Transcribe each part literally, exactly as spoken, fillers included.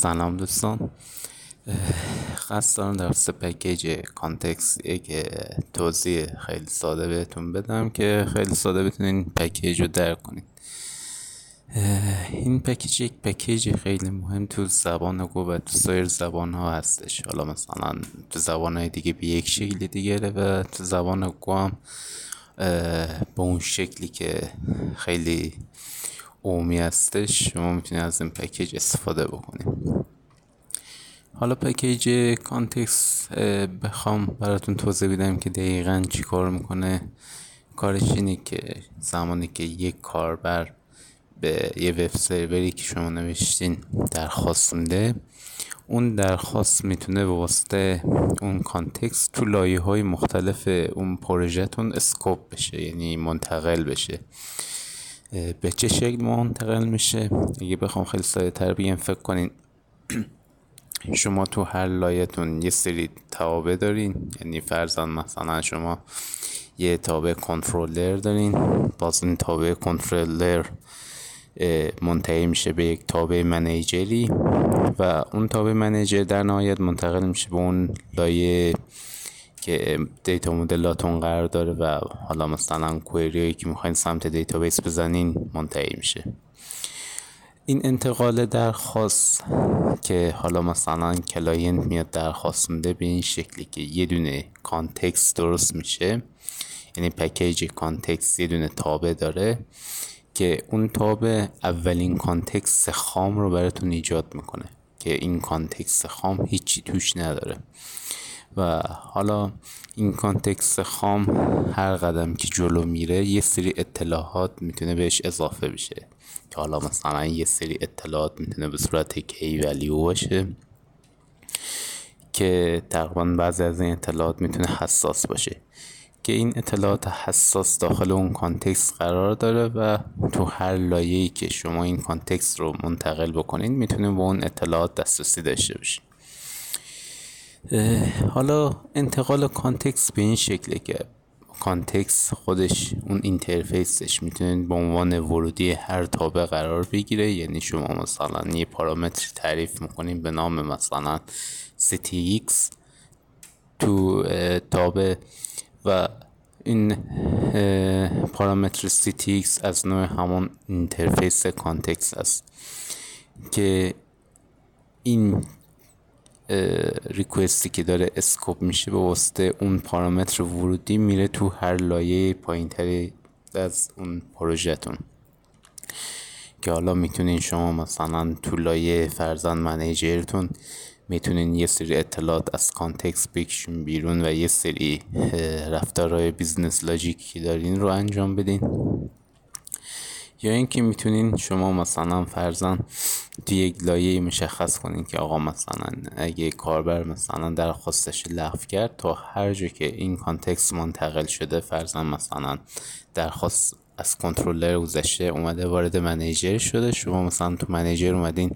سلام دوستان. قصد دارم در مورد پکیج کانتکست یک توضیح خیلی ساده بهتون بدم که خیلی ساده بتونین پکیج رو درک کنید. این پکیج یک پکیج خیلی مهم تو زبان گو و تو سایر زبان ها هستش. حالا مثلا تو زبان های دیگه به یک شکل دیگه و تو زبان گو هم به اون شکلی که خیلی عمومی هستش شما میتونید از این پکیج استفاده بکنید. حالا پکیج کانتکست بخوام براتون توضیح بدم که دقیقاً چی کار میکنه. کارش اینه که زمانی که یک کاربر به یه وب سروری که شما نوشتین درخواست میده، اون درخواست میتونه به واسطه اون کانتکست تو لایه های مختلف اون پروژهتون اسکوپ بشه، یعنی منتقل بشه. به چه شکل منتقل میشه؟ اگه بخوام خیلی ساده تر بگم، فکر کنین شما تو هر لایه‌تون یه سری توابع دارین، یعنی فرضاً مثلا شما یه تابع کنترلر دارین، باز این تابع کنترلر منتهی میشه به یک تابع منیجری و اون تابع منیجر در نهایت منتقل میشه به اون لایه که دیتا مدلاتون قرار داره و حالا مثلا کوئری که میخواین سمت دیتابیس بزنین منتهی میشه. این انتقال درخواست که حالا مثلا کلاینت میاد درخواست میده به این شکلی که یه دونه کانتکست درست میشه، یعنی پکیج کانتکست یه دونه تابع داره که اون تابع اولین کانتکست خام رو براتون ایجاد میکنه که این کانتکست خام هیچی توش نداره و حالا این کانتکست خام هر قدم که جلو میره یه سری اطلاعات میتونه بهش اضافه بشه که حالا مثلا یه سری اطلاعات میتونه به صورت کی ولیو باشه که تقریبا بعضی از این اطلاعات میتونه حساس باشه که این اطلاعات حساس داخل اون کانتکست قرار داره و تو هر لایه‌ای که شما این کانتکست رو منتقل بکنین میتونه به اون اطلاعات دسترسی داشته باشه. حالا انتقال کانتکست به این شکله که کانتکست خودش اون اینترفیسش میتونه به عنوان ورودی هر تابع قرار بگیره، یعنی شما مثلا یه پارامتر تعریف میکنین به نام مثلا سی ایکس تو تابع و این پارامتر سی ایکس از نوع همون اینترفیس کانتکست است که این ریکوستی که داره اسکوپ میشه به واسطه اون پارامتر ورودی میره تو هر لایه پایینتری از اون پروژهتون که حالا میتونین شما مثلا تو لایه فرزند منیجرتون میتونین یه سری اطلاعات از کانتکست بکشون بیرون و یه سری رفتارهای بیزنس لاجیکی که دارین رو انجام بدین، یا اینکه میتونین شما مثلا فرضاً تو یک لایه مشخص کنین که آقا مثلا اگه کاربر مثلا درخواستش لغو کرد تا هر جا که این کانتکست منتقل شده، فرضاً مثلا درخواست از کنترلر گذشته اومده وارد منیجر شده، شما مثلا تو منیجر اومدین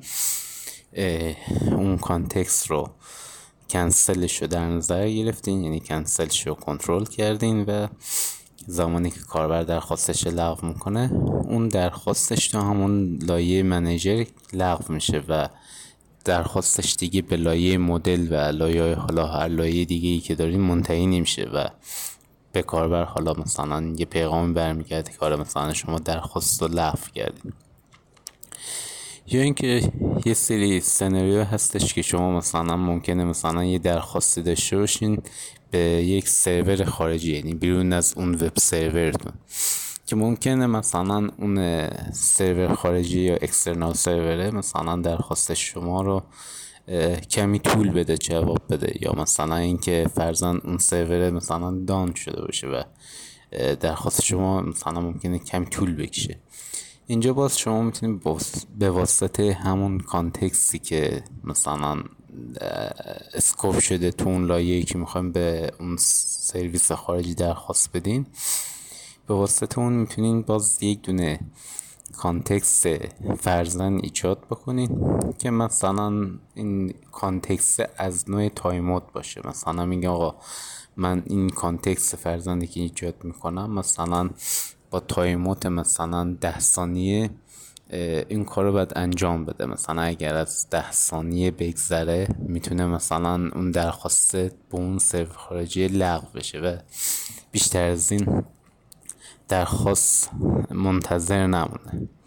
اون کانتکست رو کنسلش رو در نظر گرفتین، یعنی کنسلش رو کنترل کردین و زمانی که کاربر درخواستش لغو میکنه اون درخواستش تو همون لایه منیجر لغو میشه و درخواستش دیگه به لایه مدل و لایه حالا هر لایه دیگه ای که دارین منتهی نمیشه و به کاربر حالا مثلا یه پیغامی برمیگرده که حالا مثلا شما درخواست رو لغو کردین. یا اینکه یه سری سناریو هستش که شما مثلا ممکنه مثلا یه درخواستی داشته باشین به یک سرور خارجی، یعنی بیرون از اون وب سرورتون، که ممکنه مثلا اون سرور خارجی یا اکسترنال سروره مثلا درخواست شما رو کمی طول بده جواب بده، یا مثلا اینکه فرضاً اون سرور مثلا دان شده باشه و درخواست شما مثلا ممکنه کمی طول بکشه. اینجا باز شما میتونید به واسطه همون کانتکستی که مثلا اسکوپ شده تو اون لایه‌ای که میخوایم به اون سرویس خارجی درخواست بدین، به واسطه اون میتونین باز یک دونه کانتکست فرضاً ایجاد بکنین که مثلا این کانتکست از نوع تایموت باشه. مثلا میگه آقا من این کانتکست فرضاً که ایجاد میکنم مثلا با تایموت مثلا ده ثانیه این کار رو باید انجام بده. مثلا اگر از ده ثانیه بگذره میتونه مثلا اون درخواست به اون سرور خارجی لغو بشه و بیشتر از این درخواست منتظر نمونه.